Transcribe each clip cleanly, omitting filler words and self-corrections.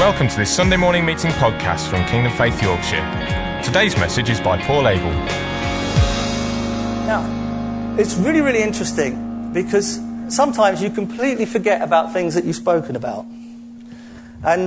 Welcome to this Sunday morning meeting podcast from Kingdom Faith Yorkshire. Today's message is by Paul Abel. Now, it's really, really interesting because sometimes you completely forget about things that you've spoken about. And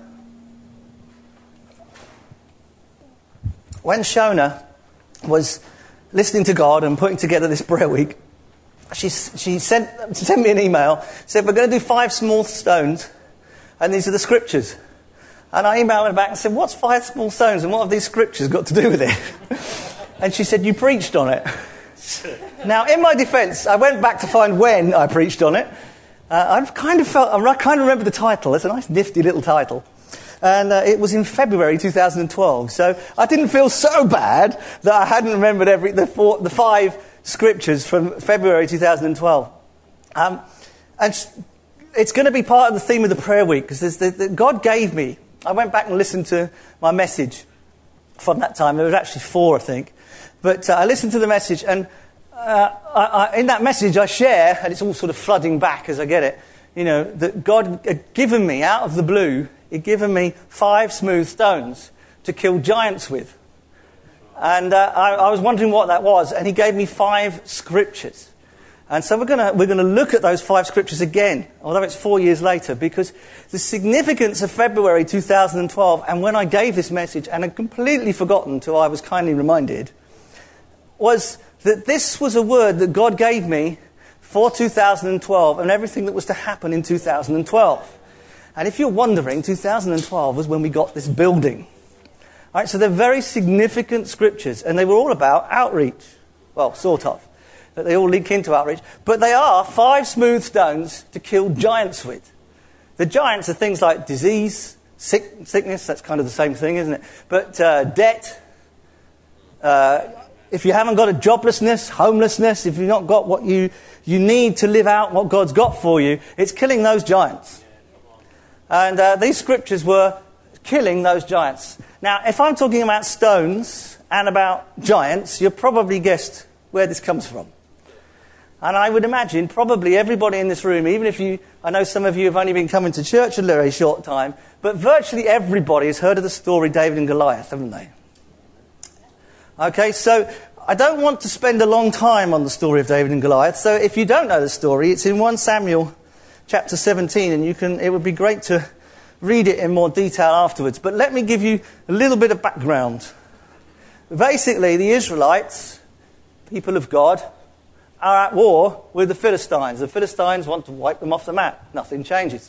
when Shona was listening to God and putting together this prayer week, she sent me an email, said, we're going to do 5 small stones, and these are the scriptures. And I emailed her back and said, what's 5 small stones, and what have these scriptures got to do with it? And she said, you preached on it. Now, in my defence, I went back to find when I preached on it. I kind of remember the title. It's a nice, nifty little title. And it was in February 2012. So I didn't feel so bad that I hadn't remembered the 5 scriptures from February 2012. And it's going to be part of the theme of the prayer week, because God gave me, I went back and listened to my message from that time. There was actually 4, I think. But I listened to the message, and in that message I share, and it's all sort of flooding back as I get it, that God had given me, out of the blue, He'd given me 5 smooth stones to kill giants with. And I was wondering what that was, and He gave me 5 scriptures. And so we're going to look at those 5 scriptures again, although it's 4 years later, because the significance of February 2012, and when I gave this message, and I'd completely forgotten till I was kindly reminded, was that this was a word that God gave me for 2012 and everything that was to happen in 2012. And if you're wondering, 2012 was when we got this building. All right, so they're very significant scriptures, and they were all about outreach. Well, sort of. They all link into outreach. But they are 5 smooth stones to kill giants with. The giants are things like disease, sickness, that's kind of the same thing, isn't it? But debt, if you haven't got a joblessness, homelessness, if you've not got what you need to live out what God's got for you, it's killing those giants. And these scriptures were killing those giants. Now, if I'm talking about stones and about giants, you've probably guessed where this comes from. And I would imagine probably everybody in this room, even if I know some of you have only been coming to church a very short time, but virtually everybody has heard of the story David and Goliath, haven't they? Okay, so I don't want to spend a long time on the story of David and Goliath. So if you don't know the story, it's in 1 Samuel chapter 17, and it would be great to read it in more detail afterwards. But let me give you a little bit of background. Basically, the Israelites, people of God, are at war with the Philistines. The Philistines want to wipe them off the map. Nothing changes.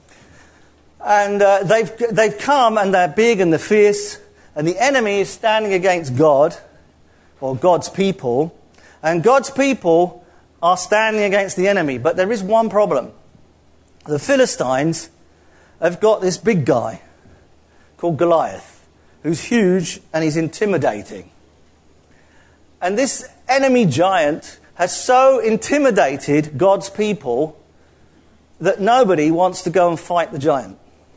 And they've come, and they're big and they're fierce, and the enemy is standing against God, or God's people, and God's people are standing against the enemy. But there is one problem. The Philistines have got this big guy called Goliath, who's huge and he's intimidating. And this enemy giant has so intimidated God's people that nobody wants to go and fight the giant.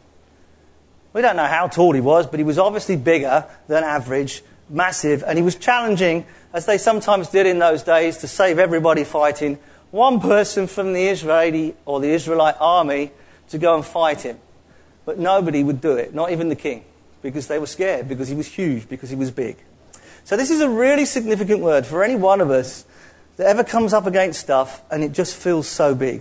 We don't know how tall he was, but he was obviously bigger than average, massive, and he was challenging, as they sometimes did in those days, to save everybody fighting, one person from the Israeli or the Israelite army to go and fight him. But nobody would do it, not even the king, because they were scared, because he was huge, because he was big. So this is a really significant word for any one of us that ever comes up against stuff and it just feels so big.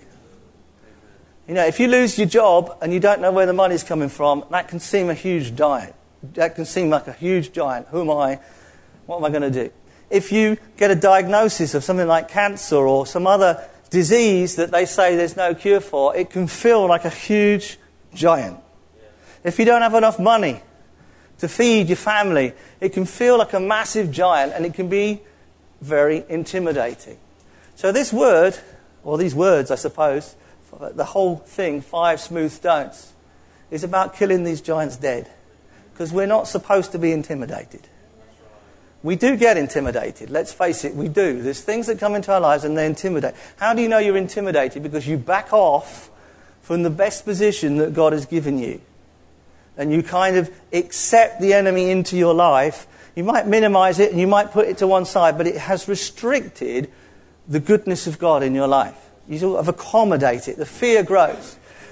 If you lose your job and you don't know where the money's coming from, that can seem a huge giant. That can seem like a huge giant. Who am I? What am I going to do? If you get a diagnosis of something like cancer or some other disease that they say there's no cure for, it can feel like a huge giant. If you don't have enough money to feed your family, it can feel like a massive giant, and it can be very intimidating. So this word, or these words, I suppose, the whole thing, 5 smooth stones, is about killing these giants dead. Because we're not supposed to be intimidated. We do get intimidated, let's face it, we do. There's things that come into our lives and they intimidate. How do you know you're intimidated? Because you back off from the best position that God has given you. And you kind of accept the enemy into your life. You might minimize it and you might put it to one side, but it has restricted the goodness of God in your life. You sort of accommodate it. The fear grows.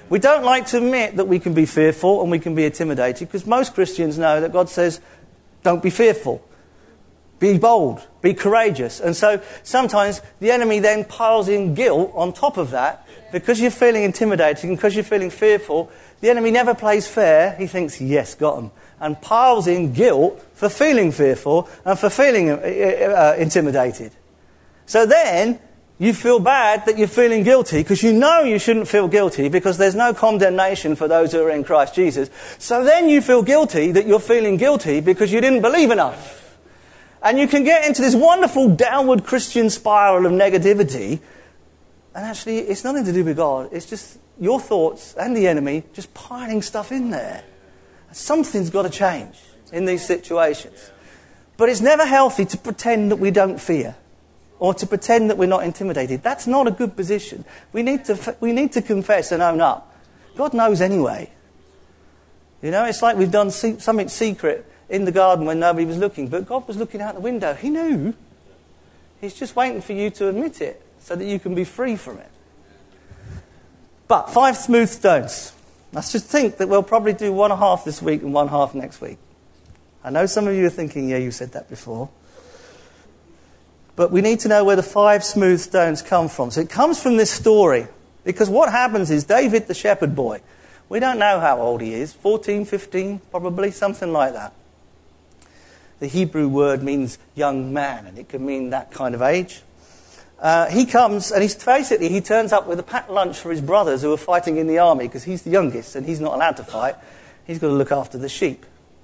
We don't like to admit that we can be fearful and we can be intimidated, because most Christians know that God says, don't be fearful. Be bold. Be courageous. And so sometimes the enemy then piles in guilt on top of that. Because you're feeling intimidated and because you're feeling fearful, the enemy never plays fair. He thinks, yes, got him. And piles in guilt for feeling fearful and for feeling intimidated. So then you feel bad that you're feeling guilty, because you know you shouldn't feel guilty, because there's no condemnation for those who are in Christ Jesus. So then you feel guilty that you're feeling guilty because you didn't believe enough. And you can get into this wonderful downward Christian spiral of negativity. And actually, it's nothing to do with God. It's just your thoughts and the enemy just piling stuff in there. Something's got to change in these situations. But it's never healthy to pretend that we don't fear, or to pretend that we're not intimidated. That's not a good position. We need to confess and own up. God knows anyway. You know, it's like we've done something secret in the garden when nobody was looking, but God was looking out the window. He knew. He's just waiting for you to admit it, so that you can be free from it. But 5 smooth stones. Let's just think that we'll probably do 1.5 this week and 1.5 next week. I know some of you are thinking, yeah, you said that before. But we need to know where the 5 smooth stones come from. So it comes from this story. Because what happens is David, the shepherd boy, we don't know how old he is, 14, 15, probably, something like that. The Hebrew word means young man, and it can mean that kind of age. He comes, and he turns up with a packed lunch for his brothers who are fighting in the army, because he's the youngest and he's not allowed to fight. He's got to look after the sheep.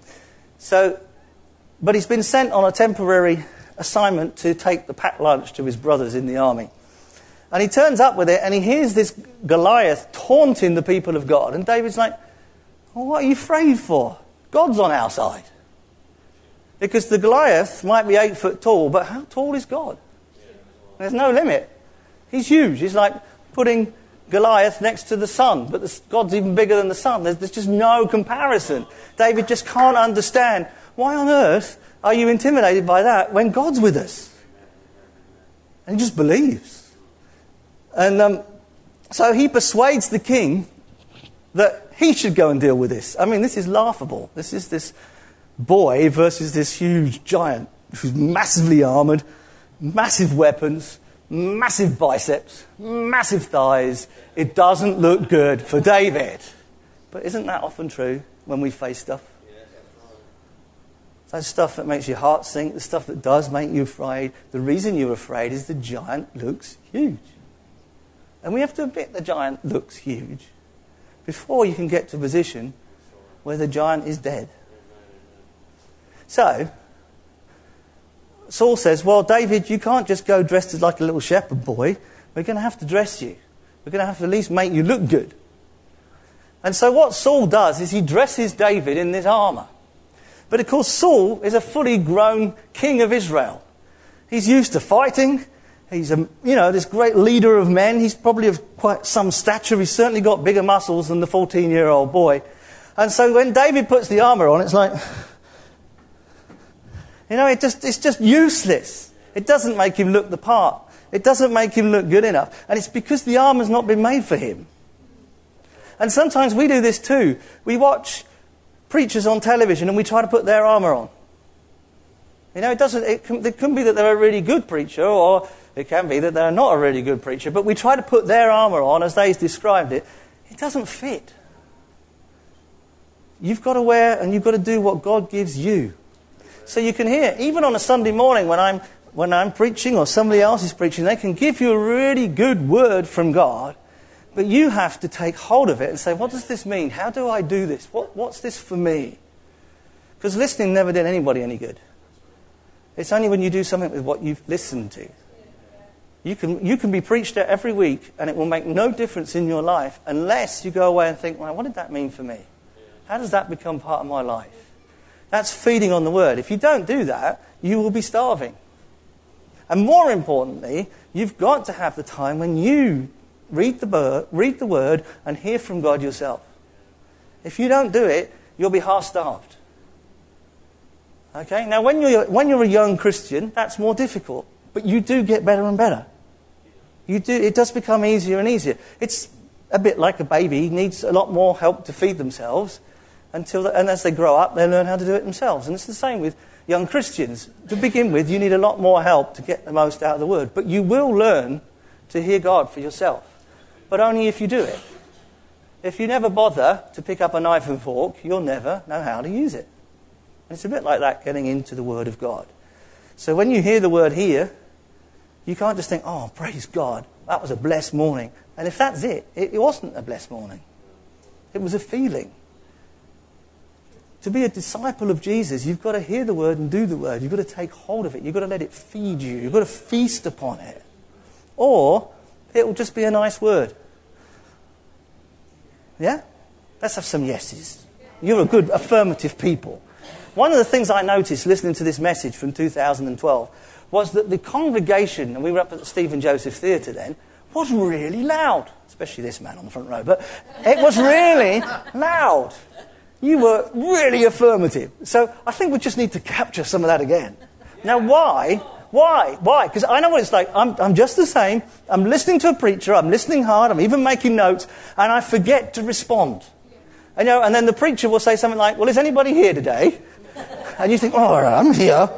But he's been sent on a temporary assignment to take the packed lunch to his brothers in the army. And he turns up with it, and he hears this Goliath taunting the people of God. And David's like, well, what are you afraid for? God's on our side. Because the Goliath might be 8 foot tall, but how tall is God? There's no limit. He's huge. He's like putting Goliath next to the sun, but God's even bigger than the sun. There's just no comparison. David just can't understand, why on earth are you intimidated by that when God's with us? And he just believes. And so he persuades the king that he should go and deal with this. I mean, this is laughable. This is this boy versus this huge giant who's massively armoured, massive weapons, massive biceps, massive thighs. It doesn't look good for David. But isn't that often true when we face stuff? That stuff that makes your heart sink, the stuff that does make you afraid. The reason you're afraid is the giant looks huge. And we have to admit the giant looks huge before you can get to a position where the giant is dead. So Saul says, well, David, you can't just go dressed as like a little shepherd boy. We're going to have to dress you. We're going to have to at least make you look good. And so what Saul does is he dresses David in this armour. But of course, Saul is a fully grown king of Israel. He's used to fighting. He's this great leader of men. He's probably of quite some stature. He's certainly got bigger muscles than the 14-year-old boy. And so when David puts the armour on, it's like, it's just useless. It doesn't make him look the part. It doesn't make him look good enough. And it's because the armour's not been made for him. And sometimes we do this too. We watch preachers on television and we try to put their armour on. It can be that they're a really good preacher, or it can be that they're not a really good preacher, but we try to put their armour on as they've described it. It doesn't fit. You've got to wear and you've got to do what God gives you. So you can hear, even on a Sunday morning when I'm preaching or somebody else is preaching, they can give you a really good word from God, but you have to take hold of it and say, what does this mean? How do I do this? What's this for me? Because listening never did anybody any good. It's only when you do something with what you've listened to. You can be preached at every week and it will make no difference in your life unless you go away and think, well, what did that mean for me? How does that become part of my life? That's feeding on the word. If you don't do that, you will be starving. And more importantly, you've got to have the time when you read the word and hear from God yourself. If you don't do it, you'll be half-starved. Okay? Now, when you're a young Christian, that's more difficult. But you do get better and better. It does become easier and easier. It's a bit like a baby, needs a lot more help to feed themselves, and as they grow up, they learn how to do it themselves. And it's the same with young Christians. To begin with, you need a lot more help to get the most out of the Word. But you will learn to hear God for yourself. But only if you do it. If you never bother to pick up a knife and fork, you'll never know how to use it. And it's a bit like that getting into the Word of God. So when you hear the word here, you can't just think, oh, praise God, that was a blessed morning. And if that's it wasn't a blessed morning. It was a feeling. To be a disciple of Jesus, you've got to hear the word and do the word. You've got to take hold of it. You've got to let it feed you. You've got to feast upon it. Or it will just be a nice word. Yeah? Let's have some yeses. You're a good affirmative people. One of the things I noticed listening to this message from 2012 was that the congregation, and we were up at the Stephen Joseph Theatre then, was really loud. Especially this man on the front row. But it was really loud. You were really affirmative. So I think we just need to capture some of that again. Now, why? Why? Because I know what it's like. I'm just the same. I'm listening to a preacher. I'm listening hard. I'm even making notes. And I forget to respond. And then the preacher will say something like, well, is anybody here today? And you think, oh, I'm here.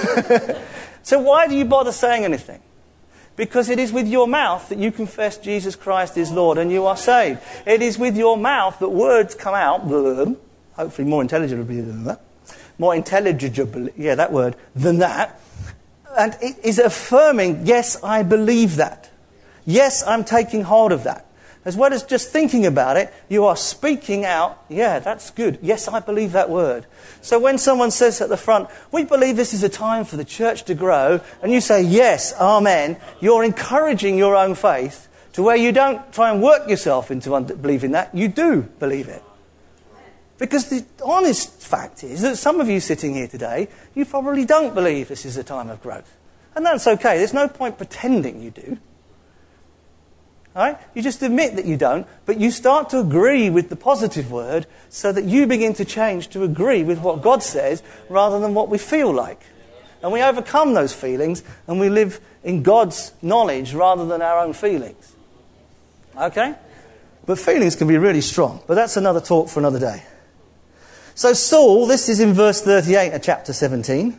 So why do you bother saying anything? Because it is with your mouth that you confess Jesus Christ is Lord and you are saved. It is with your mouth that words come out, hopefully more intelligibly than that. More intelligibly, that word, than that. And it is affirming, yes, I believe that. Yes, I'm taking hold of that. As well as just thinking about it, you are speaking out, yeah, that's good. Yes, I believe that word. So when someone says at the front, we believe this is a time for the church to grow, and you say, yes, amen, you're encouraging your own faith to where you don't try and work yourself into believing that. You do believe it. Because the honest fact is that some of you sitting here today, you probably don't believe this is a time of growth. And that's okay. There's no point pretending you do. All right? You just admit that you don't, but you start to agree with the positive word so that you begin to change to agree with what God says rather than what we feel like. And we overcome those feelings and we live in God's knowledge rather than our own feelings. Okay? But feelings can be really strong. But that's another talk for another day. So Saul, this is in verse 38 of chapter 17.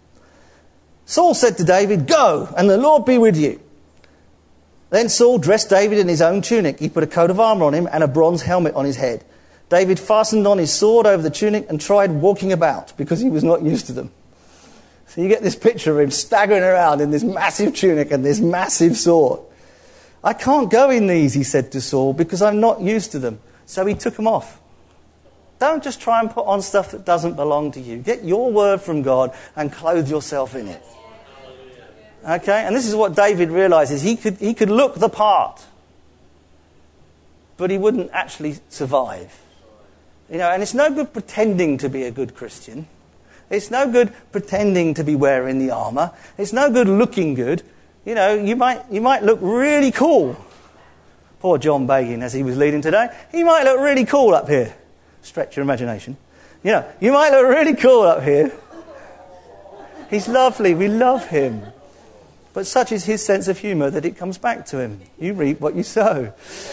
Saul said to David, go, and the Lord be with you. Then Saul dressed David in his own tunic. He put a coat of armour on him and a bronze helmet on his head. David fastened on his sword over the tunic and tried walking about because he was not used to them. So you get this picture of him staggering around in this massive tunic and this massive sword. I can't go in these, he said to Saul, because I'm not used to them. So he took them off. Don't just try and put on stuff that doesn't belong to you. Get your word from God and clothe yourself in it. Okay, and this is what David realizes. He could look the part, but he wouldn't actually survive. And it's no good pretending to be a good Christian. It's no good pretending to be wearing the armour. It's no good looking good. You might look really cool. Poor John Begin, as he was leading today. He might look really cool up here. Stretch your imagination. You might look really cool up here. He's lovely. We love him. But such is his sense of humour that it comes back to him. You reap what you sow.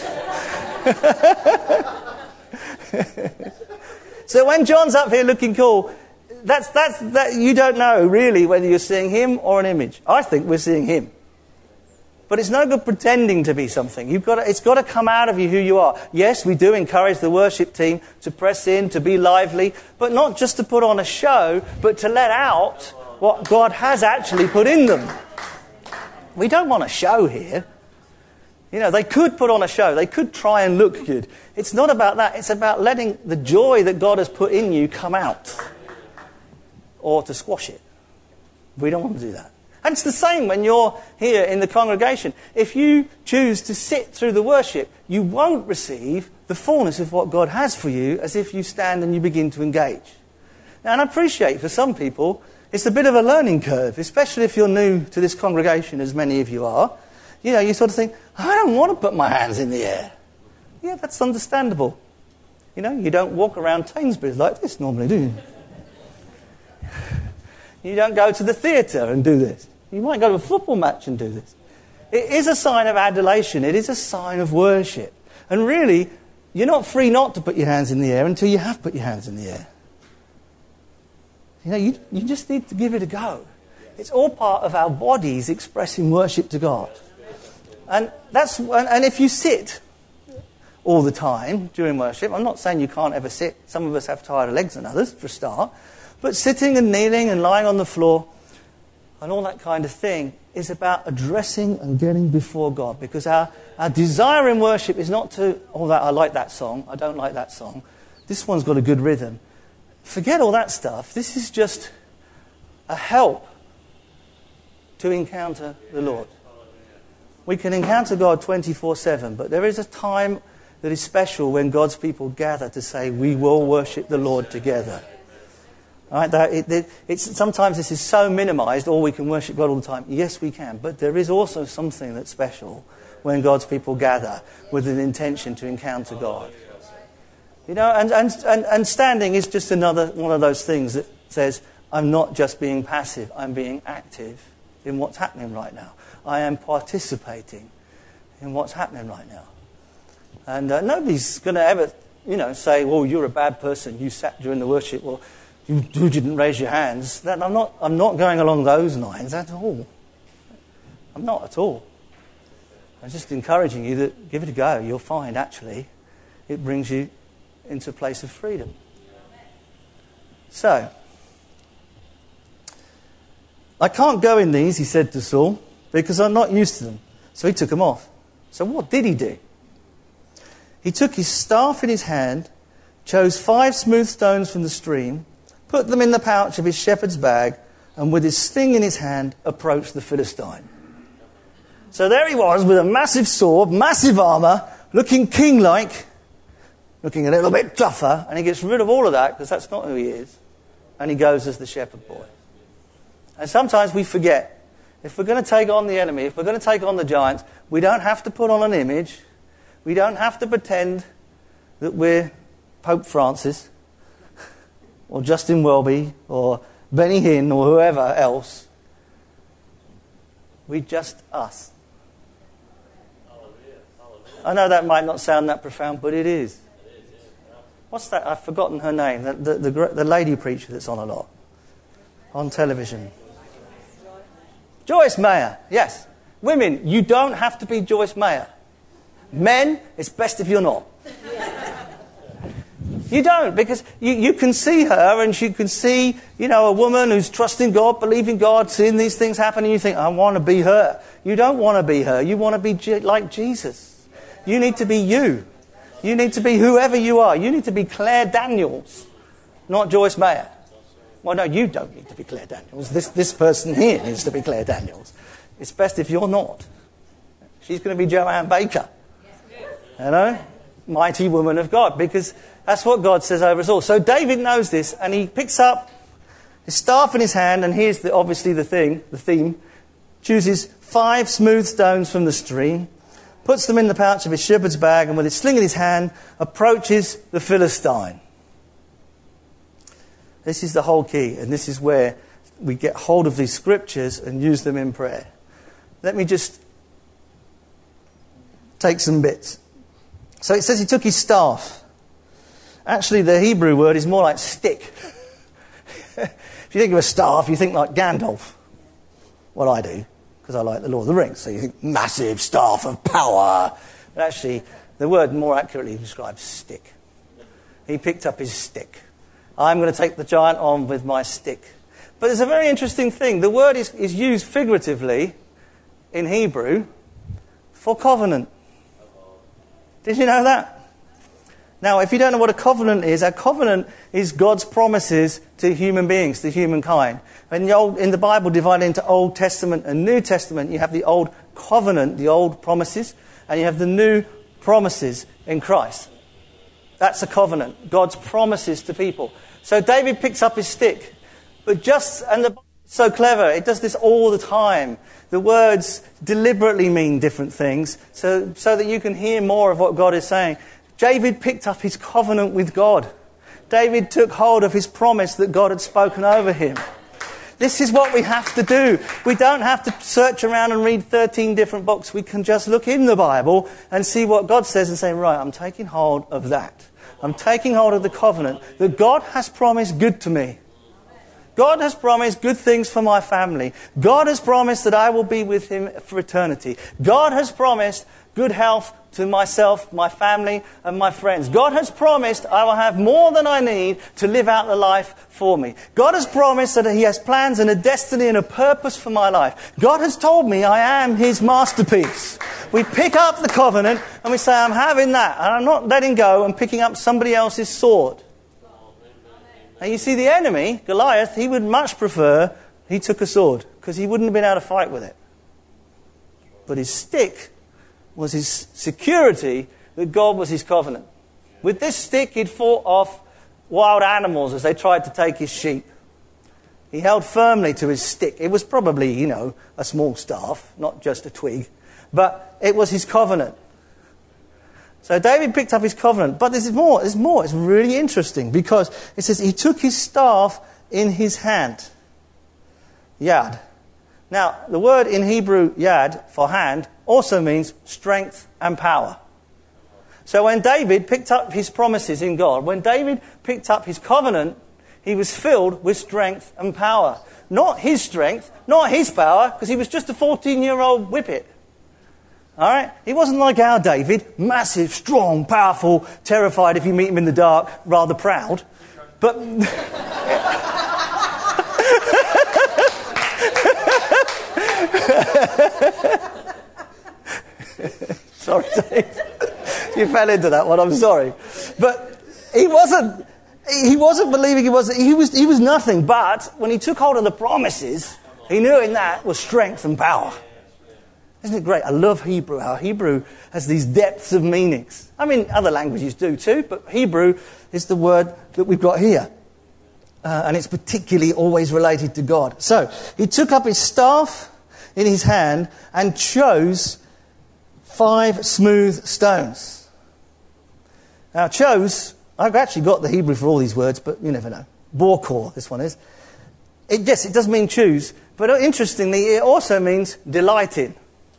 So when John's up here looking cool, that you don't know really whether you're seeing him or an image. I think we're seeing him. But it's no good pretending to be something. It's got to come out of you who you are. Yes, we do encourage the worship team to press in, to be lively, but not just to put on a show, but to let out what God has actually put in them. We don't want a show here. They could put on a show. They could try and look good. It's not about that. It's about letting the joy that God has put in you come out. Or to squash it. We don't want to do that. And it's the same when you're here in the congregation. If you choose to sit through the worship, you won't receive the fullness of what God has for you as if you stand and you begin to engage. Now, and I appreciate for some people, it's a bit of a learning curve, especially if you're new to this congregation, as many of you are. You sort of think, I don't want to put my hands in the air. Yeah, that's understandable. You don't walk around Tainsbury's like this normally, do you? You don't go to the theatre and do this. You might go to a football match and do this. It is a sign of adulation. It is a sign of worship. And really, you're not free not to put your hands in the air until you have put your hands in the air. You just need to give it a go. It's all part of our bodies expressing worship to God. And if you sit all the time during worship, I'm not saying you can't ever sit. Some of us have tighter legs than others, for a start. But sitting and kneeling and lying on the floor and all that kind of thing is about addressing and getting before God. Because our desire in worship is not to, I like that song, I don't like that song. This one's got a good rhythm. Forget all that stuff. This is just a help to encounter the Lord. We can encounter God 24/7, but there is a time that is special when God's people gather to say, we will worship the Lord together. All right, sometimes this is so minimized, or we can worship God all the time. Yes, we can, but there is also something that's special when God's people gather with an intention to encounter God. And standing is just another one of those things that says, I'm not just being passive, I'm being active in what's happening right now. I am participating in what's happening right now. And nobody's going to ever, say, well, you're a bad person, you sat during the worship, or you didn't raise your hands. I'm not going along those lines at all. I'm not at all. I'm just encouraging you that give it a go. You'll find, actually, it brings you into a place of freedom. So, I can't go in these, he said to Saul, because I'm not used to them. So he took them off. So what did he do? He took his staff in his hand, chose 5 smooth stones from the stream, put them in the pouch of his shepherd's bag, and with his sling in his hand, approached the Philistine. So there he was with a massive sword, massive armour, looking king-like, looking a little bit tougher, and he gets rid of all of that because that's not who he is. And he goes as the shepherd boy. And sometimes we forget, if we're going to take on the enemy, if we're going to take on the giants, we don't have to put on an image. We don't have to pretend that we're Pope Francis or Justin Welby or Benny Hinn or whoever else. We're just us. I know that might not sound that profound, but it is. What's that? I've forgotten her name. The lady preacher that's on a lot. On television. Joyce Meyer, yes. Women, you don't have to be Joyce Meyer. Men, it's best if you're not. You don't, because you can see her and you can see, a woman who's trusting God, believing God, seeing these things happen, and you think, I want to be her. You don't want to be her. You want to be like Jesus. You need to be you. You need to be whoever you are. You need to be Claire Daniels, not Joyce Meyer. Well, no, you don't need to be Claire Daniels. This person here needs to be Claire Daniels. It's best if you're not. She's going to be Joanne Baker. Mighty woman of God, because that's what God says over us all. So David knows this, and he picks up his staff in his hand, and here's obviously the theme. Chooses 5 smooth stones from the stream, puts them in the pouch of his shepherd's bag, and with his sling in his hand, approaches the Philistine. This is the whole key, and this is where we get hold of these scriptures and use them in prayer. Let me just take some bits. So it says he took his staff. Actually, the Hebrew word is more like stick. If you think of a staff, you think like Gandalf. Well, I do, because I like the Lord of the Rings. So you think massive staff of power. But actually, the word more accurately describes stick. He picked up his stick. I'm going to take the giant on with my stick. But there's a very interesting thing. The word is used figuratively in Hebrew for covenant. Did you know that? Now, if you don't know what a covenant is, a covenant is God's promises to human beings, to humankind. In the Bible, divided into Old Testament and New Testament, you have the Old Covenant, the old promises, and you have the new promises in Christ. That's a covenant, God's promises to people. So David picks up his stick, and the Bible's so clever, it does this all the time. The words deliberately mean different things, so that you can hear more of what God is saying. David picked up his covenant with God. David took hold of his promise that God had spoken over him. This is what we have to do. We don't have to search around and read 13 different books. We can just look in the Bible and see what God says and say, right, I'm taking hold of that. I'm taking hold of the covenant that God has promised good to me. God has promised good things for my family. God has promised that I will be with him for eternity. God has promised good health to myself, my family, and my friends. God has promised I will have more than I need to live out the life for me. God has promised that he has plans and a destiny and a purpose for my life. God has told me I am his masterpiece. We pick up the covenant and we say, I'm having that, and I'm not letting go and picking up somebody else's sword. And you see, the enemy, Goliath, he would much prefer he took a sword, because he wouldn't have been able to fight with it. But his stick was his security that God was his covenant. With this stick, he'd fought off wild animals as they tried to take his sheep. He held firmly to his stick. It was probably, a small staff, not just a twig. But it was his covenant. So David picked up his covenant. But there's more. It's really interesting, because it says he took his staff in his hand. Yad. Now, the word in Hebrew, yad, for hand, also means strength and power. So when David picked up his promises in God, when David picked up his covenant, he was filled with strength and power. Not his strength, not his power, because he was just a 14-year-old whippet. All right? He wasn't like our David, massive, strong, powerful, terrified if you meet him in the dark, rather proud. But... Sorry, Dave. You fell into that one, I'm sorry. But he wasn't believing he was nothing. But when he took hold of the promises, he knew in that was strength and power. Isn't it great? I love Hebrew, how Hebrew has these depths of meanings. I mean, other languages do too, but Hebrew is the word that we've got here. And it's particularly always related to God. So, he took up his staff in his hand and chose 5 smooth stones. Now, I've actually got the Hebrew for all these words, but you never know. Borkor, this one is. It does mean choose, but interestingly, it also means delight in.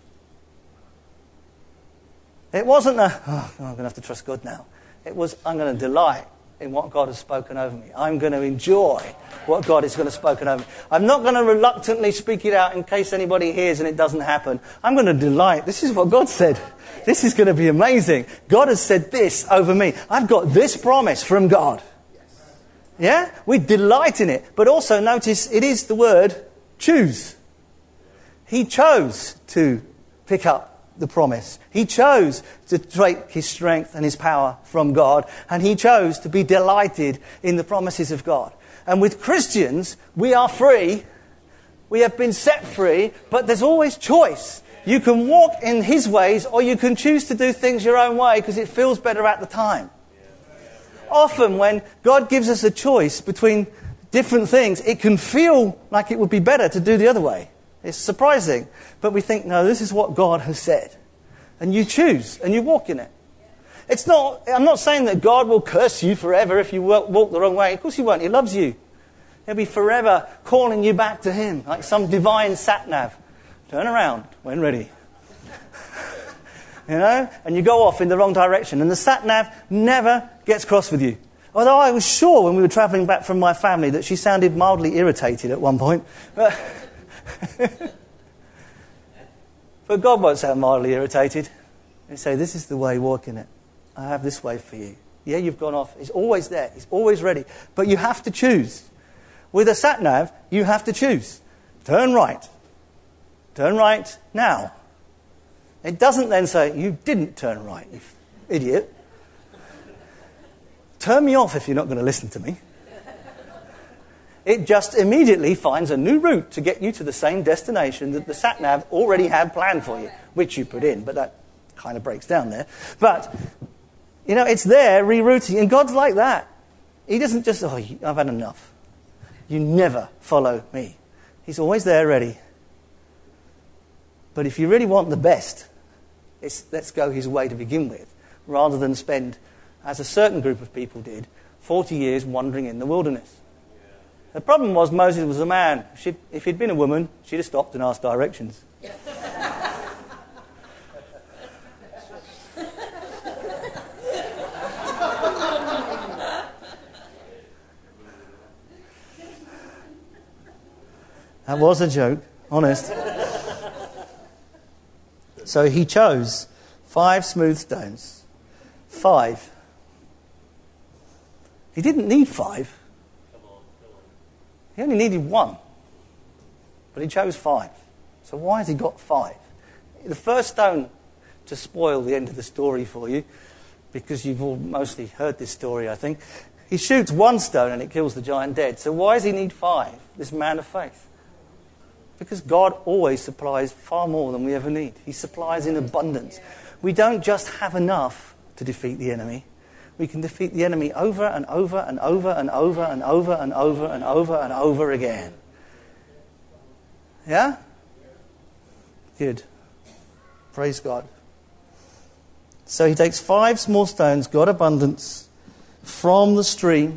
It wasn't I'm going to have to trust God now. It was, I'm going to delight in what God has spoken over me. I'm going to enjoy what God is going to spoken over me. I'm not going to reluctantly speak it out in case anybody hears and it doesn't happen. I'm going to delight. This is what God said. This is going to be amazing. God has said this over me. I've got this promise from God. Yeah? We delight in it. But also notice it is the word choose. He chose to pick up the promise. He chose to take his strength and his power from God, and he chose to be delighted in the promises of God. And with Christians, we are free. We have been set free, but there's always choice. You can walk in his ways, or you can choose to do things your own way because it feels better at the time. Often when God gives us a choice between different things, it can feel like it would be better to do the other way. It's surprising. But we think, no, this is what God has said. And you choose, and you walk in it. I'm not saying that God will curse you forever if you walk the wrong way. Of course he won't. He loves you. He'll be forever calling you back to him, like some divine sat-nav. Turn around when ready. And you go off in the wrong direction. And the sat-nav never gets cross with you. Although I was sure when we were travelling back from my family that she sounded mildly irritated at one point. But God won't sound mildly irritated. He'll say, this is the way, walk in it. I have this way for you. Yeah, you've gone off. He's always there. He's always ready. But you have to choose. With a sat-nav, you have to choose. Turn right. Turn right now. It doesn't then say, you didn't turn right, you idiot. Turn me off if you're not going to listen to me. It just immediately finds a new route to get you to the same destination that the sat-nav already had planned for you, which you put in, but that kind of breaks down there. But, it's there, rerouting, and God's like that. He doesn't just, I've had enough. You never follow me. He's always there, ready. But if you really want the best, let's go his way to begin with, rather than spend, as a certain group of people did, 40 years wandering in the wilderness. The problem was Moses was a man. If he'd been a woman, she'd have stopped and asked directions. That was a joke, honest. So he chose 5 smooth stones. 5. He didn't need 5. He only needed 1. But he chose 5. So why has he got 5? The first stone, to spoil the end of the story for you, because you've all mostly heard this story, I think, he shoots 1 stone and it kills the giant dead. So why does he need 5, this man of faith? Because God always supplies far more than we ever need. He supplies in abundance. We don't just have enough to defeat the enemy. We can defeat the enemy over and over and over and over and over and over and over and over again. Yeah? Good. Praise God. So he takes 5 small stones, got abundance, from the stream,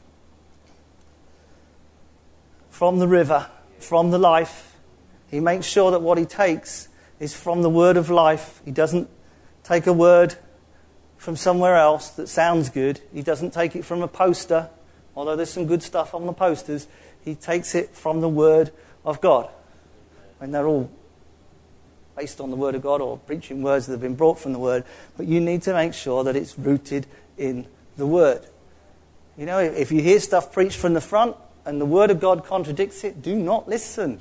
from the river, from the life. He makes sure that what he takes is from the word of life. He doesn't take a word from somewhere else that sounds good. He doesn't take it from a poster, although there's some good stuff on the posters. He takes it from the word of God. And they're all based on the word of God or preaching words that have been brought from the word. But you need to make sure that it's rooted in the word. You know, if you hear stuff preached from the front and the word of God contradicts it, do not listen.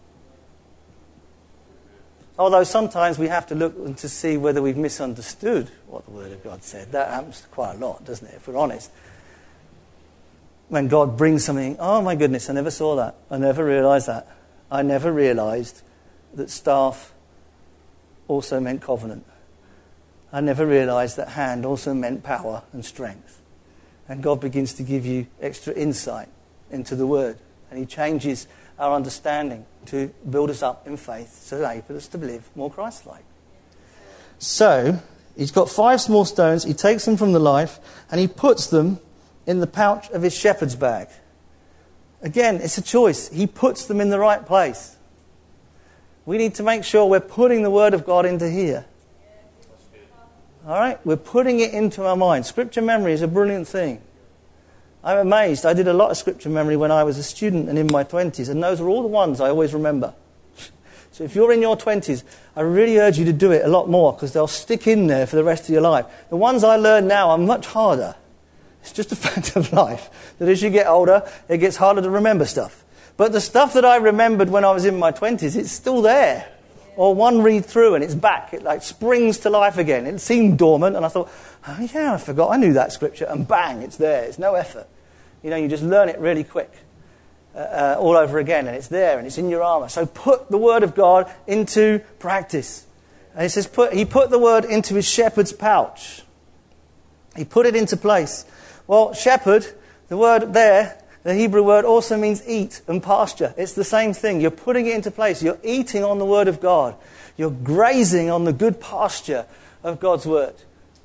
Although sometimes we have to look to see whether we've misunderstood what the word of God said. That happens quite a lot, doesn't it, if we're honest? When God brings something, oh my goodness, I never saw that. I never realised that. I never realised that staff also meant covenant. I never realised that hand also meant power and strength. And God begins to give you extra insight into the word. And he changes our understanding to build us up in faith so that enable us to live more Christ-like. So, he's got 5 small stones, he takes them from the life, and he puts them in the pouch of his shepherd's bag. Again, it's a choice. He puts them in the right place. We need to make sure we're putting the word of God into here. All right? We're putting it into our mind. Scripture memory is a brilliant thing. I'm amazed. I did a lot of scripture memory when I was a student and in my 20s, and those are all the ones I always remember. So if you're in your 20s, I really urge you to do it a lot more, because they'll stick in there for the rest of your life. The ones I learn now are much harder. It's just a fact of life, that as you get older, it gets harder to remember stuff. But the stuff that I remembered when I was in my 20s, it's still there. Or one read through and it's back. It like springs to life again. It seemed dormant, and I thought, oh yeah, I forgot I knew that scripture, and bang, it's there. It's no effort. You know, you just learn it really quick, all over again, and it's there, and it's in your armour. So put the word of God into practice. And it says he put the word into his shepherd's pouch. He put it into place. Well, shepherd, the word there, the Hebrew word also means eat and pasture. It's the same thing. You're putting it into place. You're eating on the word of God. You're grazing on the good pasture of God's word.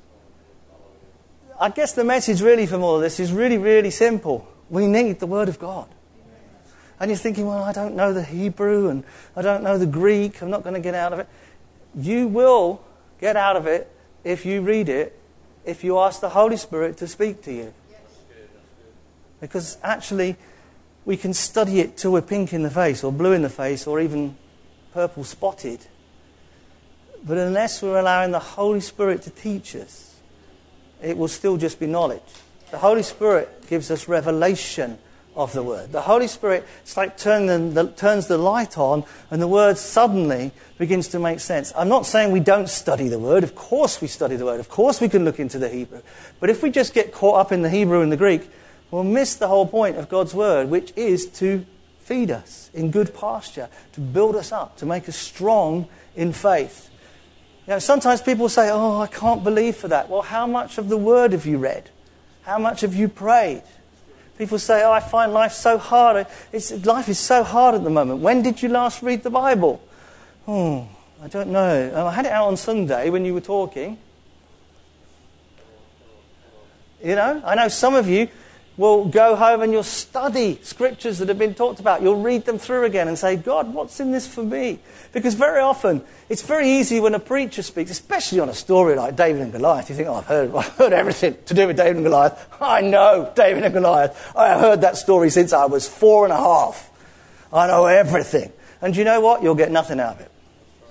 I guess the message really from all of this is really, really simple. We need the word of God. And you're thinking, well, I don't know the Hebrew and I don't know the Greek. I'm not going to get out of it. You will get out of it if you read it, if you ask the Holy Spirit to speak to you. Because actually, we can study it till we're pink in the face or blue in the face or even purple spotted. But unless we're allowing the Holy Spirit to teach us, it will still just be knowledge. The Holy Spirit gives us revelation of the Word. The Holy Spirit, it's like turns the light on and the Word suddenly begins to make sense. I'm not saying we don't study the Word. Of course we study the Word. Of course we can look into the Hebrew. But if we just get caught up in the Hebrew and the Greek, we'll miss the whole point of God's Word, which is to feed us in good pasture, to build us up, to make us strong in faith. You know, sometimes people say, oh, I can't believe for that. Well, how much of the Word have you read? How much have you prayed? People say, oh, I find life so hard. Life is so hard at the moment. When did you last read the Bible? Oh, I don't know. I had it out on Sunday when you were talking. You know, I know some of you will go home and you'll study scriptures that have been talked about. You'll read them through again and say, God, what's in this for me? Because very often, it's very easy when a preacher speaks, especially on a story like David and Goliath. You think, I've heard everything to do with David and Goliath. I know David and Goliath. I heard that story since I was 4.5. I know everything. And you know what? You'll get nothing out of it.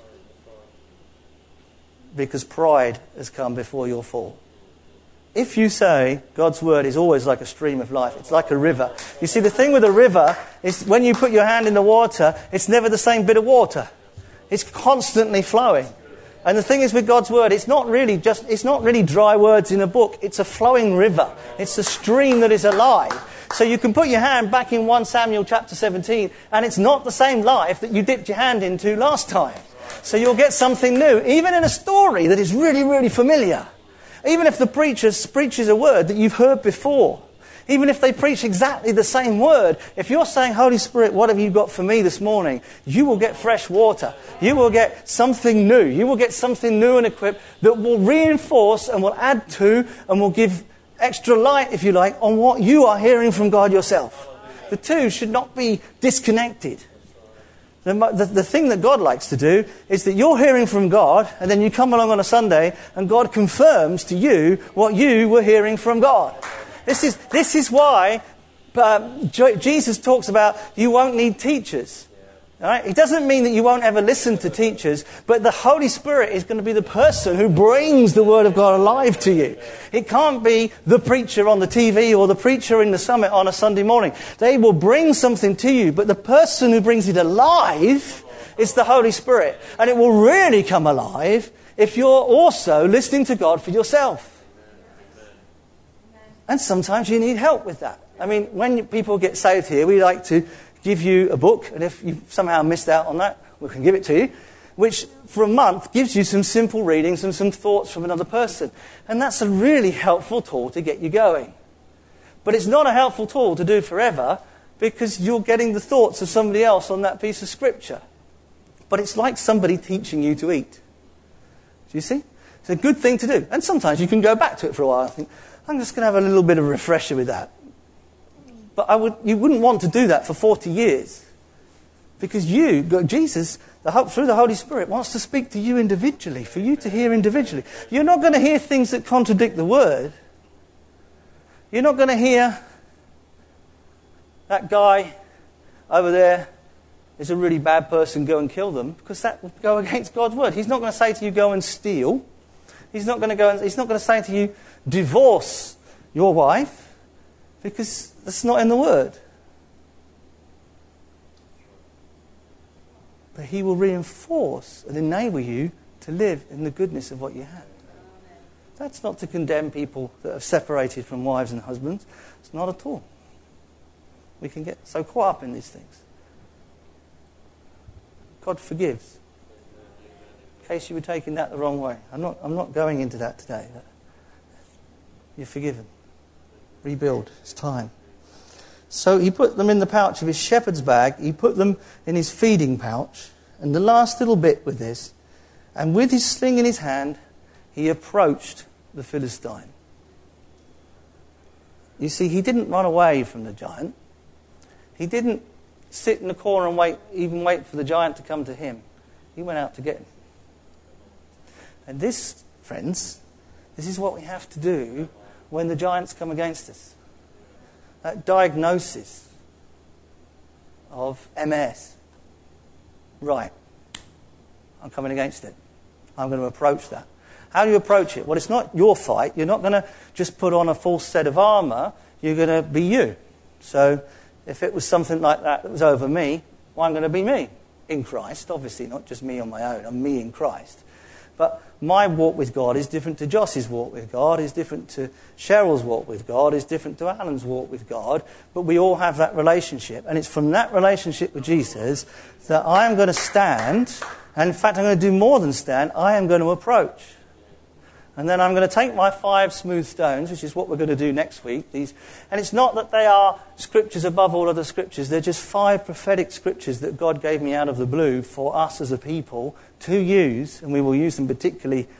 Because pride has come before your fall. If you say God's word is always like a stream of life, it's like a river. You see, the thing with a river is when you put your hand in the water, it's never the same bit of water. It's constantly flowing. And the thing is with God's word, it's not really dry words in a book. It's a flowing river. It's a stream that is alive. So you can put your hand back in 1 Samuel chapter 17, and it's not the same life that you dipped your hand into last time. So you'll get something new, even in a story that is really, really familiar. Even if the preacher preaches a word that you've heard before. Even if they preach exactly the same word. If you're saying, Holy Spirit, what have you got for me this morning? You will get fresh water. You will get something new. You will get something new and equipped that will reinforce and will add to and will give extra light, if you like, on what you are hearing from God yourself. The two should not be disconnected. The thing that God likes to do is that you're hearing from God, and then you come along on a Sunday, and God confirms to you what you were hearing from God. This is why Jesus talks about you won't need teachers. All right? It doesn't mean that you won't ever listen to teachers, but the Holy Spirit is going to be the person who brings the Word of God alive to you. It can't be the preacher on the TV or the preacher in the summit on a Sunday morning. They will bring something to you, but the person who brings it alive is the Holy Spirit. And it will really come alive if you're also listening to God for yourself. And sometimes you need help with that. I mean, when people get saved here, we like to give you a book, and if you somehow missed out on that, we can give it to you, which for a month gives you some simple readings and some thoughts from another person. And that's a really helpful tool to get you going. But it's not a helpful tool to do forever, because you're getting the thoughts of somebody else on that piece of scripture. But it's like somebody teaching you to eat. Do you see? It's a good thing to do. And sometimes you can go back to it for a while and think, I'm just going to have a little bit of a refresher with that. But you wouldn't want to do that for 40 years. Because Jesus, through the Holy Spirit, wants to speak to you individually, for you to hear individually. You're not going to hear things that contradict the Word. You're not going to hear that guy over there is a really bad person, go and kill them, because that would go against God's Word. He's not going to say to you, go and steal. He's not going to say to you, divorce your wife. Because that's not in the Word. But He will reinforce and enable you to live in the goodness of what you have. That's not to condemn people that have separated from wives and husbands. It's not at all. We can get so caught up in these things. God forgives. In case you were taking that the wrong way. I'm not going into that today. You're forgiven. Rebuild. It's time. So he put them in the pouch of his shepherd's bag. He put them in his feeding pouch. And the last little bit with this, and with his sling in his hand, he approached the Philistine. You see, he didn't run away from the giant. He didn't sit in the corner and wait for the giant to come to him. He went out to get him. And this, friends, this is what we have to do when the giants come against us. That diagnosis of MS. Right. I'm coming against it. I'm going to approach that. How do you approach it? Well, it's not your fight. You're not going to just put on a full set of armour. You're going to be you. So if it was something like that was over me, well, I'm going to be me in Christ. Obviously, not just me on my own. I'm me in Christ. But my walk with God is different to Joss's walk with God, is different to Cheryl's walk with God, is different to Alan's walk with God. But we all have that relationship. And it's from that relationship with Jesus that I am going to stand. And in fact, I'm going to do more than stand. I am going to approach. And then I'm going to take my 5 smooth stones, which is what we're going to do next week. And it's not that they are scriptures above all other scriptures. They're just 5 prophetic scriptures that God gave me out of the blue for us as a people to use. And we will use them particularly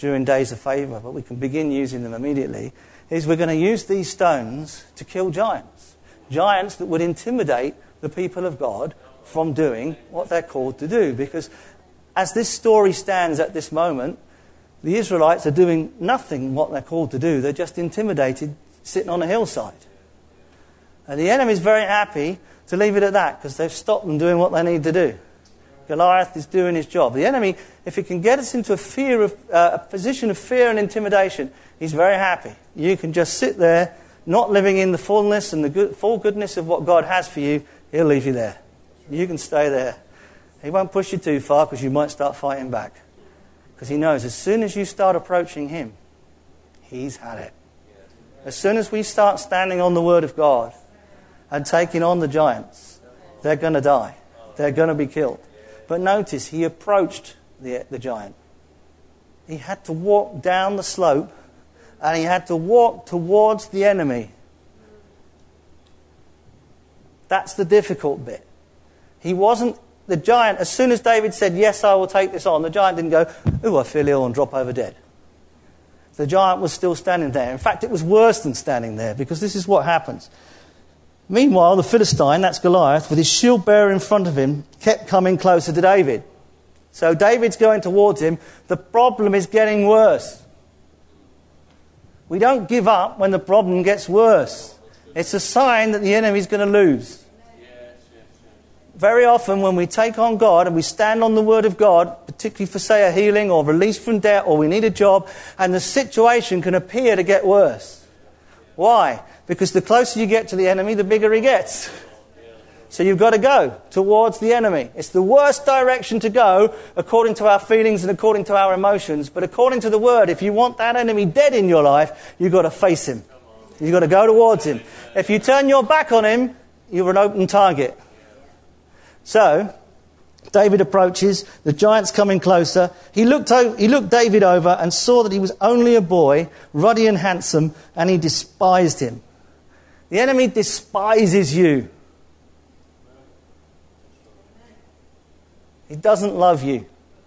during days of favour, but we can begin using them immediately, is we're going to use these stones to kill giants. Giants that would intimidate the people of God from doing what they're called to do. Because as this story stands at this moment, the Israelites are doing nothing what they're called to do. They're just intimidated, sitting on a hillside. And the enemy's very happy to leave it at that, because they've stopped them doing what they need to do. Goliath is doing his job. The enemy, if he can get us into a position of fear and intimidation, he's very happy. You can just sit there, not living in the fullness and the full goodness of what God has for you. He'll leave you there. You can stay there. He won't push you too far, because you might start fighting back. Because he knows as soon as you start approaching him, he's had it. As soon as we start standing on the word of God and taking on the giants, they're going to die. They're going to be killed. But notice, he approached the giant. He had to walk down the slope, and he had to walk towards the enemy. That's the difficult bit. He wasn't, the giant, as soon as David said, yes, I will take this on, the giant didn't go, ooh, I feel ill, and drop over dead. The giant was still standing there. In fact, it was worse than standing there, because this is what happens. Meanwhile, the Philistine, that's Goliath, with his shield bearer in front of him, kept coming closer to David. So David's going towards him. The problem is getting worse. We don't give up when the problem gets worse. It's a sign that the enemy's going to lose. Very often when we take on God and we stand on the word of God, particularly for, say, a healing or release from debt, or we need a job, and the situation can appear to get worse. Why? Because the closer you get to the enemy, the bigger he gets. So you've got to go towards the enemy. It's the worst direction to go according to our feelings and according to our emotions. But according to the word, if you want that enemy dead in your life, you've got to face him. You've got to go towards him. If you turn your back on him, you're an open target. So David approaches, the giant's coming closer. He looked David over and saw that he was only a boy, ruddy and handsome, and he despised him. The enemy despises you. He doesn't love you.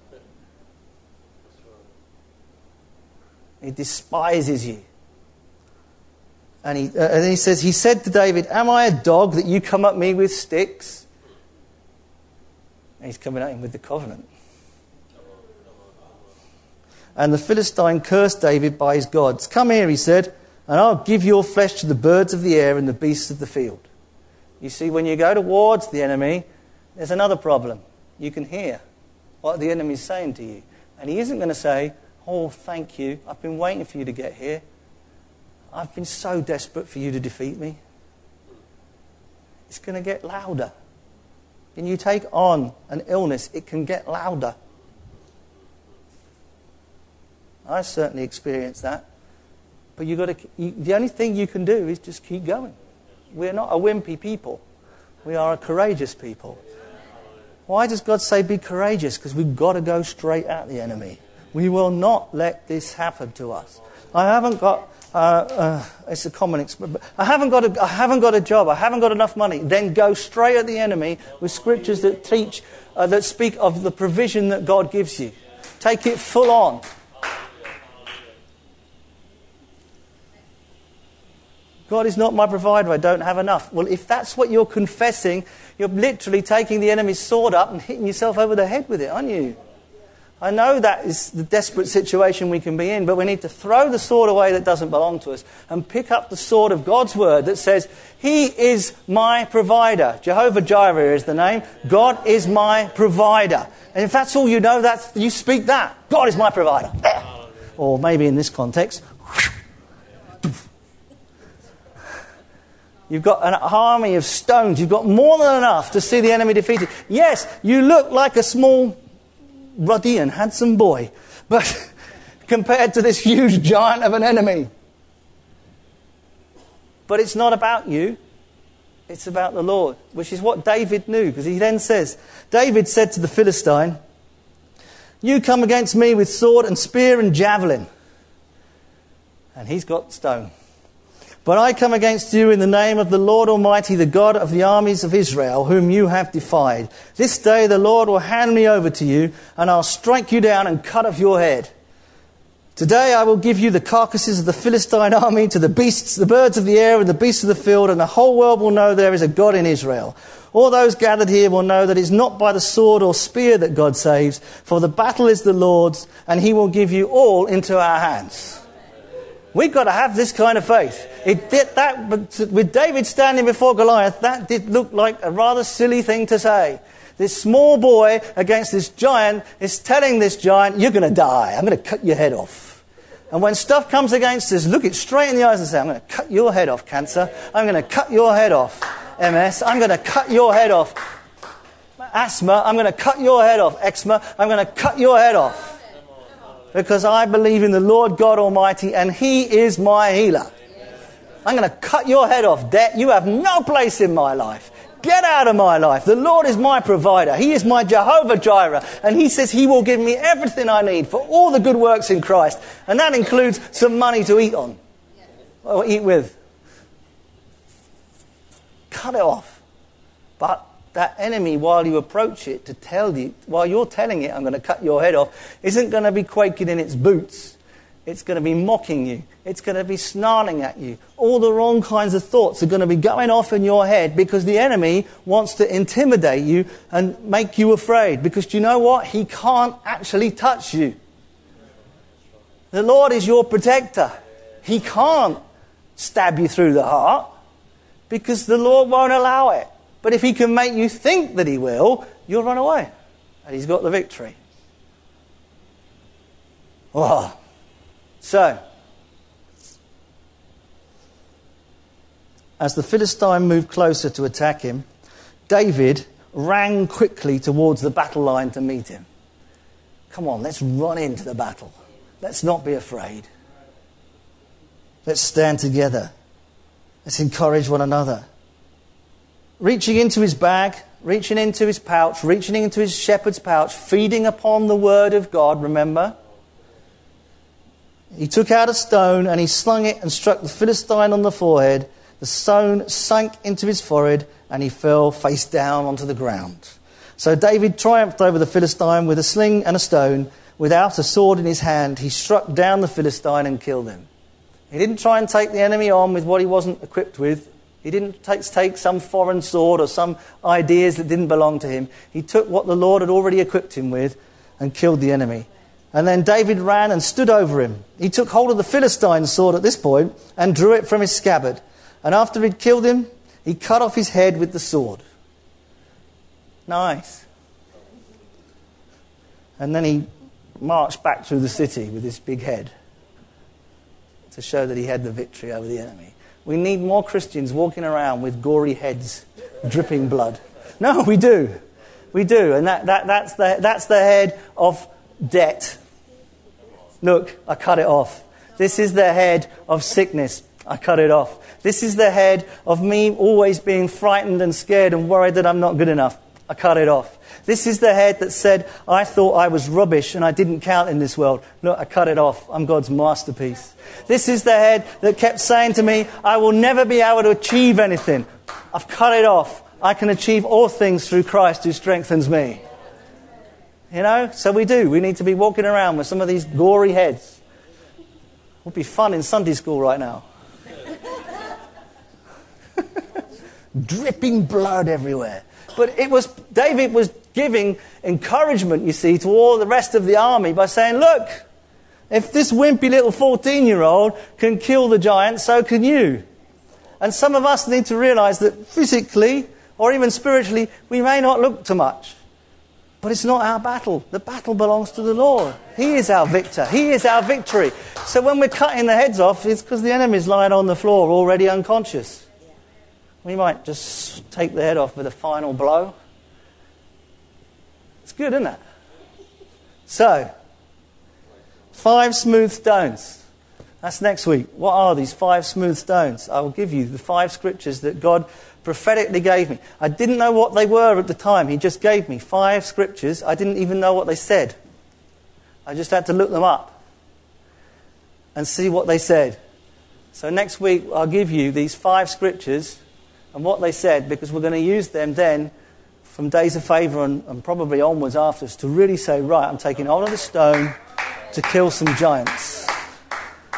He despises you. And he says, he said to David, am I a dog that you come at me with sticks? And he's coming at him with the covenant. And the Philistine cursed David by his gods. Come here, he said, and I'll give your flesh to the birds of the air and the beasts of the field. You see, when you go towards the enemy, there's another problem. You can hear what the enemy's saying to you. And he isn't going to say, oh, thank you, I've been waiting for you to get here. I've been so desperate for you to defeat me. It's going to get louder. When you take on an illness, it can get louder. I certainly experienced that. But the only thing you can do is just keep going. We're not a wimpy people. We are a courageous people. Why does God say be courageous? Because we've got to go straight at the enemy. We will not let this happen to us. I haven't got... it's a common expression. I haven't got a job. I haven't got enough money. Then go straight at the enemy with scriptures that teach, that speak of the provision that God gives you. Take it full on. God is not my provider. I don't have enough. Well, if that's what you're confessing, you're literally taking the enemy's sword up and hitting yourself over the head with it, aren't you? I know that is the desperate situation we can be in, but we need to throw the sword away that doesn't belong to us and pick up the sword of God's word that says, He is my provider. Jehovah Jireh is the name. God is my provider. And if that's all you know, you speak that. God is my provider. Or maybe in this context, you've got an army of stones. You've got more than enough to see the enemy defeated. Yes, you look like a small, ruddy and handsome boy, but compared to this huge giant of an enemy. But it's not about you. It's about the Lord, which is what David knew, because he then says, David said to the Philistine, you come against me with sword and spear and javelin. And he's got stone. But I come against you in the name of the Lord Almighty, the God of the armies of Israel, whom you have defied. This day the Lord will hand me over to you, and I'll strike you down and cut off your head. Today I will give you the carcasses of the Philistine army to the beasts, the birds of the air and the beasts of the field, and the whole world will know there is a God in Israel. All those gathered here will know that it is not by the sword or spear that God saves, for the battle is the Lord's, and he will give you all into our hands. We've got to have this kind of faith. It did that, but with David standing before Goliath, that did look like a rather silly thing to say. This small boy against this giant is telling this giant, you're going to die. I'm going to cut your head off. And when stuff comes against us, look it straight in the eyes and say, I'm going to cut your head off, cancer. I'm going to cut your head off, MS. I'm going to cut your head off, asthma. I'm going to cut your head off, eczema. I'm going to cut your head off. Because I believe in the Lord God Almighty and he is my healer. I'm going to cut your head off, debt. You have no place in my life. Get out of my life. The Lord is my provider. He is my Jehovah Jireh. And he says he will give me everything I need for all the good works in Christ. And that includes some money to eat on. Or eat with. Cut it off. But that enemy, while you approach it to tell you, while you're telling it, I'm going to cut your head off, isn't going to be quaking in its boots. It's going to be mocking you. It's going to be snarling at you. All the wrong kinds of thoughts are going to be going off in your head because the enemy wants to intimidate you and make you afraid. Because do you know what? He can't actually touch you. The Lord is your protector. He can't stab you through the heart because the Lord won't allow it. But if he can make you think that he will, you'll run away. And he's got the victory. Oh. So, as the Philistine moved closer to attack him, David ran quickly towards the battle line to meet him. Come on, let's run into the battle. Let's not be afraid. Let's stand together. Let's encourage one another. Reaching into his bag, reaching into his pouch, reaching into his shepherd's pouch, feeding upon the word of God, remember? He took out a stone and he slung it and struck the Philistine on the forehead. The stone sank into his forehead and he fell face down onto the ground. So David triumphed over the Philistine with a sling and a stone. Without a sword in his hand, he struck down the Philistine and killed him. He didn't try and take the enemy on with what he wasn't equipped with. He didn't take some foreign sword or some ideas that didn't belong to him. He took what the Lord had already equipped him with and killed the enemy. And then David ran and stood over him. He took hold of the Philistine's sword at this point and drew it from his scabbard. And after he'd killed him, he cut off his head with the sword. Nice. And then he marched back through the city with his big head to show that he had the victory over the enemy. We need more Christians walking around with gory heads, dripping blood. No, we do. We do. And that's the head of debt. Look, I cut it off. This is the head of sickness. I cut it off. This is the head of me always being frightened and scared and worried that I'm not good enough. I cut it off. This is the head that said, I thought I was rubbish and I didn't count in this world. Look, I cut it off. I'm God's masterpiece. This is the head that kept saying to me, I will never be able to achieve anything. I've cut it off. I can achieve all things through Christ who strengthens me. You know, so we do. We need to be walking around with some of these gory heads. Would be fun in Sunday school right now. Dripping blood everywhere. But David was giving encouragement, you see, to all the rest of the army by saying, look, if this wimpy little 14-year-old can kill the giant, so can you. And some of us need to realize that physically or even spiritually, we may not look too much. But it's not our battle. The battle belongs to the Lord. He is our victor. He is our victory. So when we're cutting the heads off, it's because the enemy's lying on the floor already unconscious. We might just take the head off with a final blow. It's good, isn't it? So, 5 smooth stones. That's next week. What are these 5 smooth stones? I will give you the 5 scriptures that God prophetically gave me. I didn't know what they were at the time. He just gave me 5 scriptures. I didn't even know what they said. I just had to look them up and see what they said. So next week I'll give you these 5 scriptures and what they said, because we're going to use them then from Days of Favour and probably onwards after, to really say, right, I'm taking hold of the stone to kill some giants.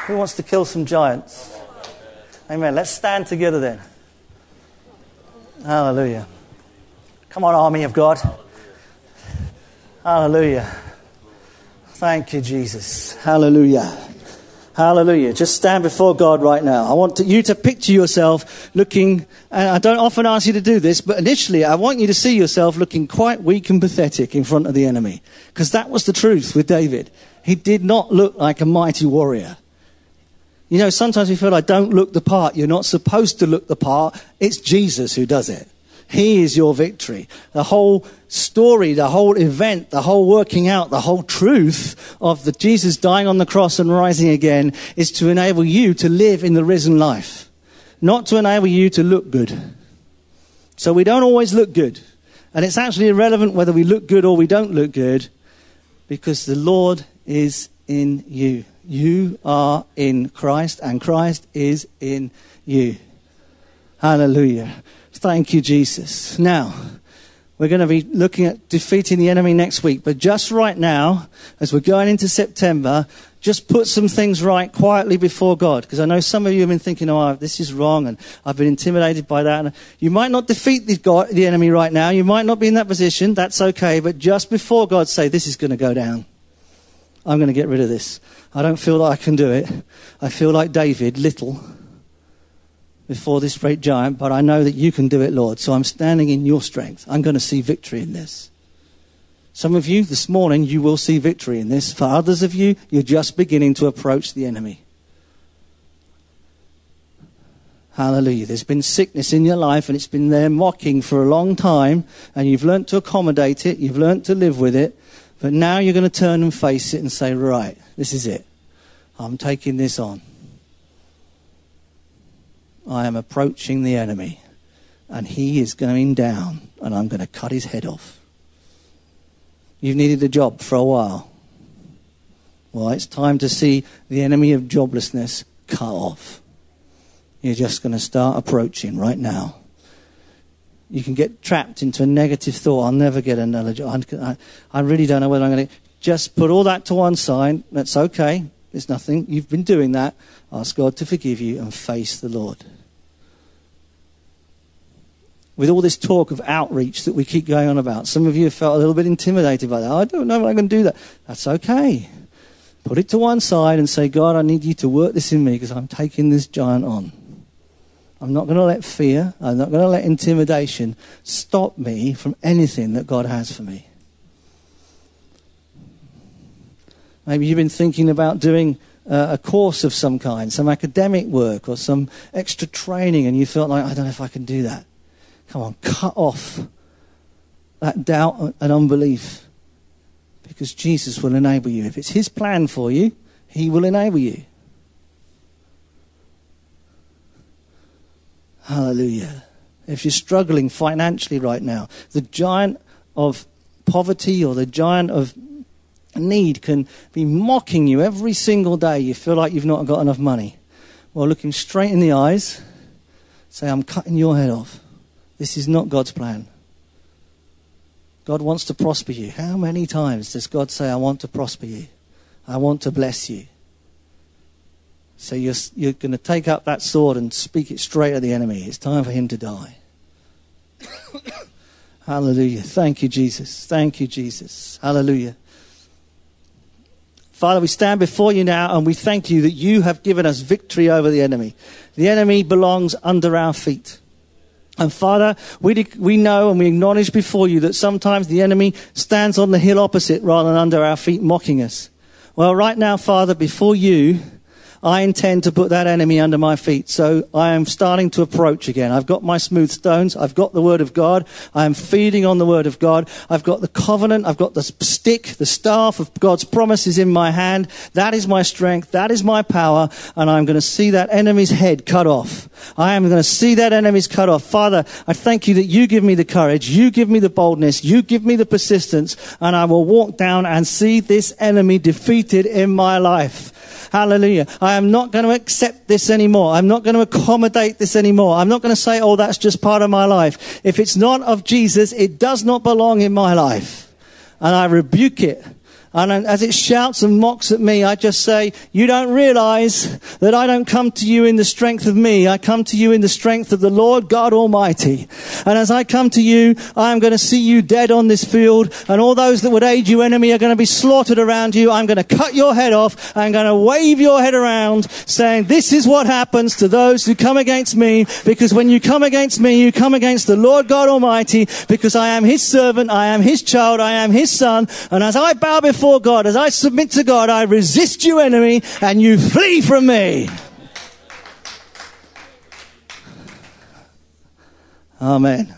Who wants to kill some giants? Amen. Let's stand together then. Hallelujah. Come on, army of God. Hallelujah. Thank you, Jesus. Hallelujah. Hallelujah. Just stand before God right now. I want you to picture yourself looking, and I don't often ask you to do this, but initially I want you to see yourself looking quite weak and pathetic in front of the enemy. Because that was the truth with David. He did not look like a mighty warrior. You know, sometimes we feel like don't look the part. You're not supposed to look the part. It's Jesus who does it. He is your victory. The whole story, the whole event, the whole working out, the whole truth of the Jesus dying on the cross and rising again is to enable you to live in the risen life, not to enable you to look good. So we don't always look good. And it's actually irrelevant whether we look good or we don't look good, because the Lord is in you. You are in Christ and Christ is in you. Hallelujah. Thank you, Jesus. Now, we're going to be looking at defeating the enemy next week. But just right now, as we're going into September, just put some things right quietly before God. Because I know some of you have been thinking, oh, this is wrong, and I've been intimidated by that. And you might not defeat the enemy right now. You might not be in that position. That's okay. But just before God, say, this is going to go down. I'm going to get rid of this. I don't feel like I can do it. I feel like David, little, before this great giant, but I know that you can do it, Lord. So I'm standing in your strength. I'm going to see victory in this. Some of you, this morning, you will see victory in this. For others of you, you're just beginning to approach the enemy. Hallelujah. There's been sickness in your life, and it's been there mocking for a long time, and you've learnt to accommodate it. You've learnt to live with it. But now you're going to turn and face it and say, right, this is it. I'm taking this on. I am approaching the enemy, and he is going down, and I'm going to cut his head off. You've needed a job for a while. Well, it's time to see the enemy of joblessness cut off. You're just going to start approaching right now. You can get trapped into a negative thought. I'll never get another job. I really don't know whether I'm going to. Just put all that to one side. That's okay. There's nothing. You've been doing that. Ask God to forgive you and face the Lord. With all this talk of outreach that we keep going on about, some of you have felt a little bit intimidated by that. I don't know if I can do that. That's okay. Put it to one side and say, God, I need you to work this in me because I'm taking this giant on. I'm not going to let fear, I'm not going to let intimidation stop me from anything that God has for me. Maybe you've been thinking about doing a course of some kind, some academic work or some extra training, and you felt like, I don't know if I can do that. Come on, cut off that doubt and unbelief, because Jesus will enable you. If it's his plan for you, he will enable you. Hallelujah. If you're struggling financially right now, the giant of poverty or the giant of need can be mocking you every single day. You feel like you've not got enough money. Well, look him straight in the eyes. Say, I'm cutting your head off. This is not God's plan. God wants to prosper you. How many times does God say, I want to prosper you? I want to bless you. So you're going to take up that sword and speak it straight at the enemy. It's time for him to die. Hallelujah. Thank you, Jesus. Thank you, Jesus. Hallelujah. Father, we stand before you now and we thank you that you have given us victory over the enemy. The enemy belongs under our feet. And Father, we know and we acknowledge before you that sometimes the enemy stands on the hill opposite rather than under our feet mocking us. Well, right now, Father, before you, I intend to put that enemy under my feet. So I am starting to approach again. I've got my smooth stones. I've got the word of God. I am feeding on the word of God. I've got the covenant. I've got the stick, the staff of God's promises in my hand. That is my strength. That is my power. And I'm going to see that enemy's head cut off. I am going to see that enemy's cut off. Father, I thank you that you give me the courage. You give me the boldness. You give me the persistence. And I will walk down and see this enemy defeated in my life. Hallelujah. I am not going to accept this anymore. I'm not going to accommodate this anymore. I'm not going to say, oh, that's just part of my life. If it's not of Jesus, it does not belong in my life. And I rebuke it. And as it shouts and mocks at me, I just say, you don't realize that I don't come to you in the strength of me. I come to you in the strength of the Lord God Almighty. And as I come to you, I am going to see you dead on this field. And all those that would aid you, enemy, are going to be slaughtered around you. I'm going to cut your head off. I'm going to wave your head around, saying, this is what happens to those who come against me. Because when you come against me, you come against the Lord God Almighty. Because I am his servant, I am his child, I am his son. And as I bow before God, as I submit to God, I resist you, enemy, and you flee from me. Amen.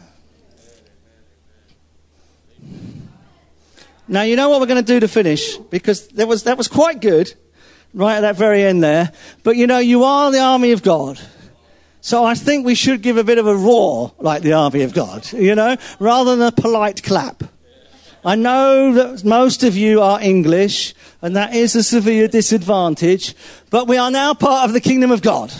Now, you know what we're going to do to finish? Because that was quite good, right at that very end there. But, you know, you are the army of God. So I think we should give a bit of a roar like the army of God, you know, rather than a polite clap. I know that most of you are English, and that is a severe disadvantage, but we are now part of the kingdom of God.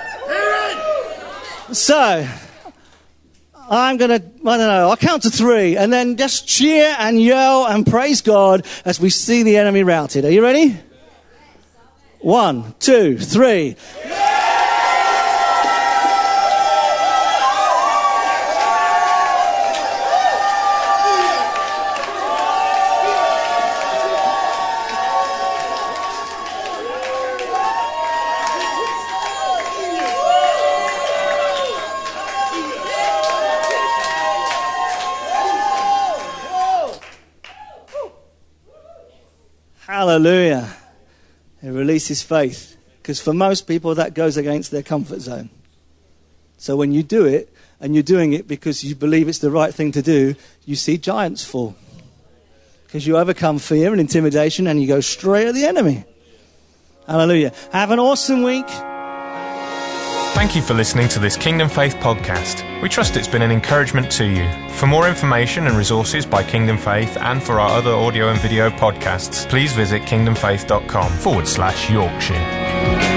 So, I'm going to, I'll count to 3, and then just cheer and yell and praise God as we see the enemy routed. Are you ready? 1, 2, 3. Hallelujah. It releases faith. Because for most people, that goes against their comfort zone. So when you do it, and you're doing it because you believe it's the right thing to do, you see giants fall. Because you overcome fear and intimidation, and you go straight at the enemy. Hallelujah. Have an awesome week. Thank you for listening to this Kingdom Faith podcast. We trust it's been an encouragement to you. For more information and resources by Kingdom Faith and for our other audio and video podcasts, please visit kingdomfaith.com/Yorkshire.